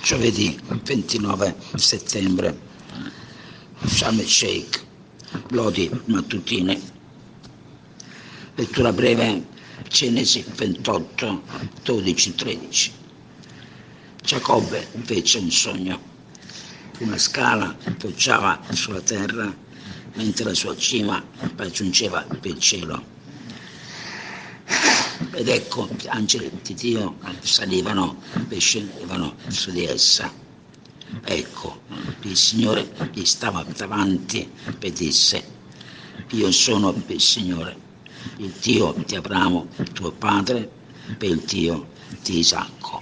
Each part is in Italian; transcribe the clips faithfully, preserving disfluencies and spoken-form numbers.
Giovedì ventinove settembre, Sharm el Sheikh, lodi mattutine. Lettura breve, Genesi ventotto, dodici tredici. Giacobbe fece un sogno. Una scala poggiava sulla terra, mentre la sua cima raggiungeva il cielo. Ed ecco, gli angeli di Dio salivano e scendevano su di essa. Ecco, il Signore gli stava davanti e disse: io sono il Signore, il Dio di Abramo, tuo padre, e il Dio di Isacco.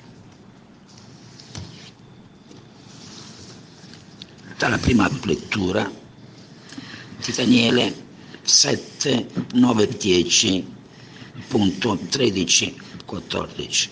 Dalla prima lettura di Daniele sette, nove, dieci, punto tredici, quattordici.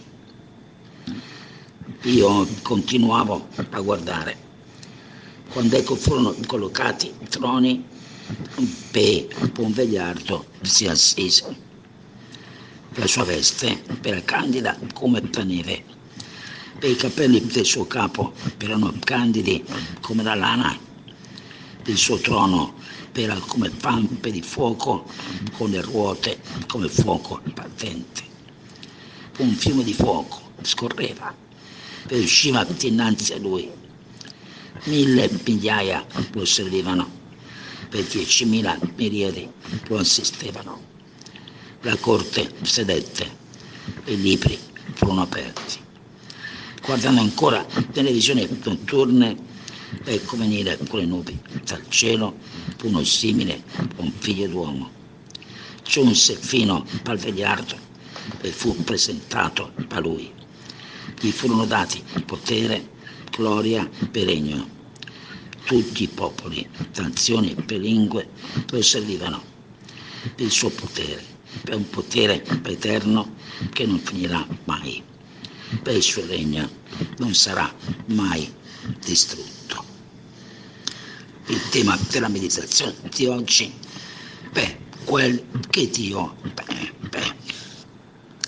Io continuavo a guardare. Quando ecco furono collocati i troni, e un vegliardo si assise. La sua veste era candida come la neve, e i capelli del suo capo erano candidi come la lana. Il suo trono era come vampe di fuoco, con le ruote come fuoco ardente. Un fiume di fuoco scorreva e usciva dinanzi a lui. Mille migliaia lo servivano, e diecimila miriadi lo assistevano. La corte sedette e i libri furono aperti. Guardando ancora nelle visioni notturne, ecco venire con le nubi dal cielo uno simile a un figlio d'uomo. Giunse fino al vegliardo e fu presentato a lui. Gli furono dati potere, gloria e regno. Tutti i popoli, nazioni e lingue lo servivano. Il suo potere è un potere eterno che non finirà mai. E il suo regno non sarà mai distrutto. Il tema della meditazione di oggi, beh, quel che Dio beh,